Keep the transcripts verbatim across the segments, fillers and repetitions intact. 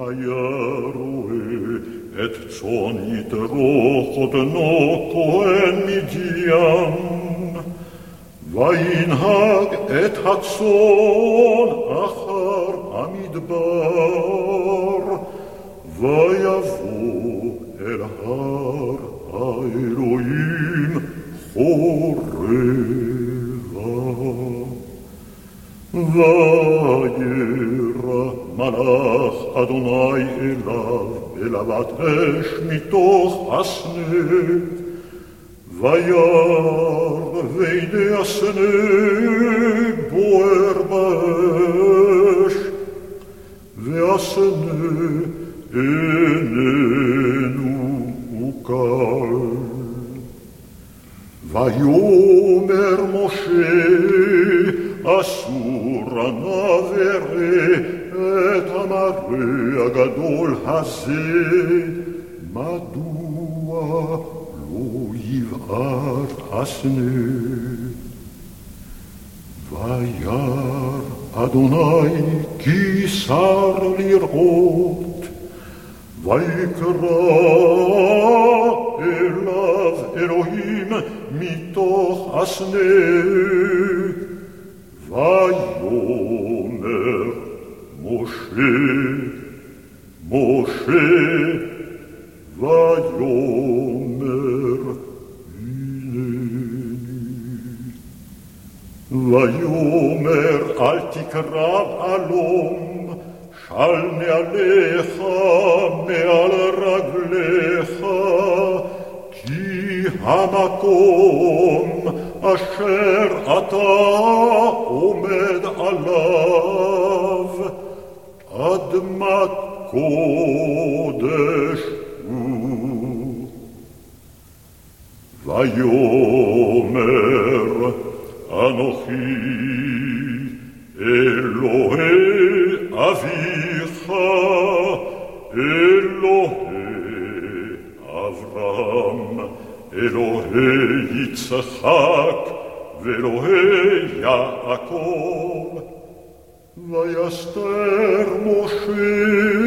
היה רואה את צאן יתרו חותנו כהן מדיין, וינהג את הצאן אחר המדבר, ויבוא אל הר האלוהים חורבה. וירא מלאך אדוני אליו בלבת אש מתוך הסנה, וירא והנה הסנה בוער באש, והסנה איננו קל. ויאמר משה אסור נא וראה את המראה הגדול הזה, מדוע לא יבער הסנה? וירא אדוני כי שר לראות, ויקרא אליו אלוהים מתוך הסנה, ויאמר משה, משה, ויאמר הנני. ויאמר אל תקרב אלום, של נעליך מעל רגליך, כי המקום אשר אתה עומד עליו אדמת קודש הוא. ויאמר אנוכי אלוהי אביך, אלוהי אברהם, אלוהי יצחק ואלוהי יעקב. ויסתר משה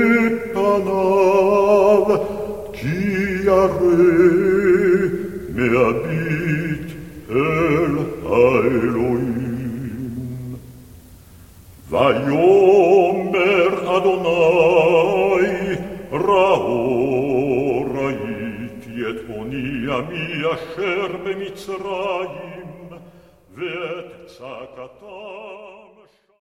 פניו, כי ירא מהביט אל האלוהים. ויאמר אדוני, ראו ראיתי את עוני עמי אשר במצרים, ואת צעקתם